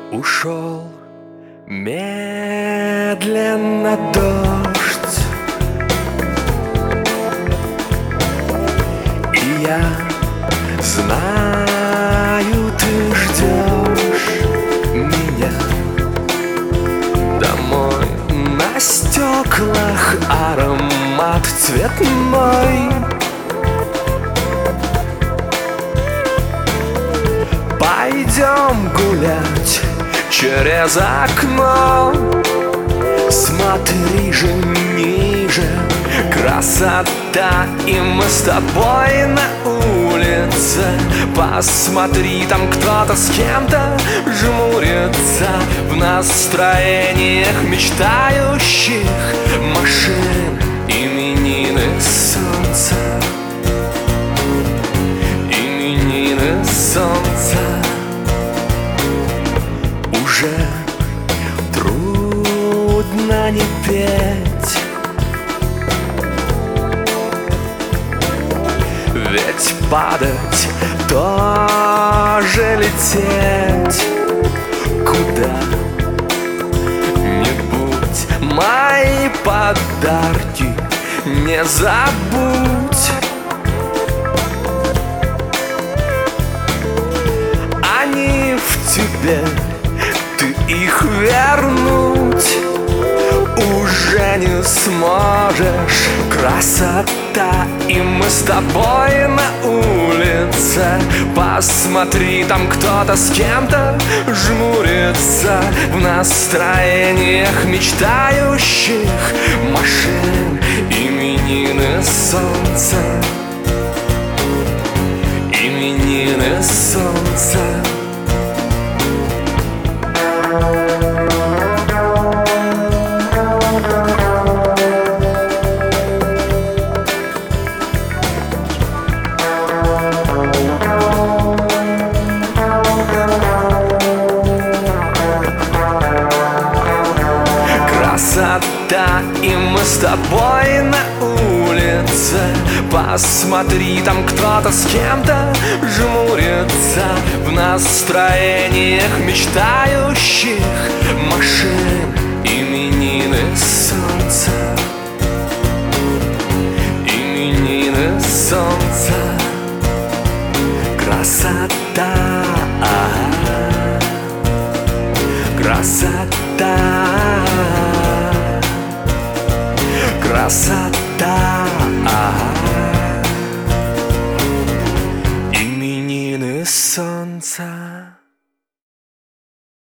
Ушел медленно дождь, и я знаю, ты ждешь меня домой. На стеклах аромат цветной. Пойдем гулять через окно. Смотри же ниже, красота, и мы с тобой на улице. Посмотри, там кто-то с кем-то жмурится. В настроениях мечтающих машин именины солнца. Именины солнца. Уже трудно не петь, ведь падать тоже лететь куда-нибудь. Мои подарки не забудь. Они в тебе, ты их вернуть уже не сможешь. Красота, и мы с тобой на улице. Посмотри, там кто-то с кем-то жмурится. В настроениях мечтающих машин именины солнца. Именины солнца. Красота, и мы с тобой на улице. Посмотри, там кто-то с кем-то жмурится. В настроениях мечтающих машин именины солнца. Именины солнца. Красота, красота, красота.